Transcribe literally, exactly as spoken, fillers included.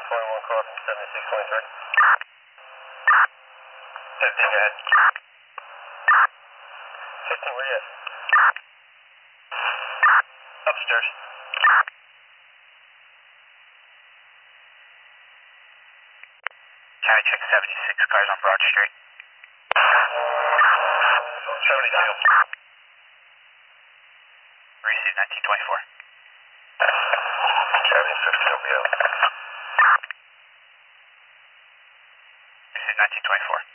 twenty-one crossing seventy-six twenty-three. fifteen, go ahead. fifteen, where you at? Upstairs. County check seventy-six, cars on Broad Street. seventy-two. Receive nineteen twenty-four. County fifty, W. Receive nineteen twenty-four.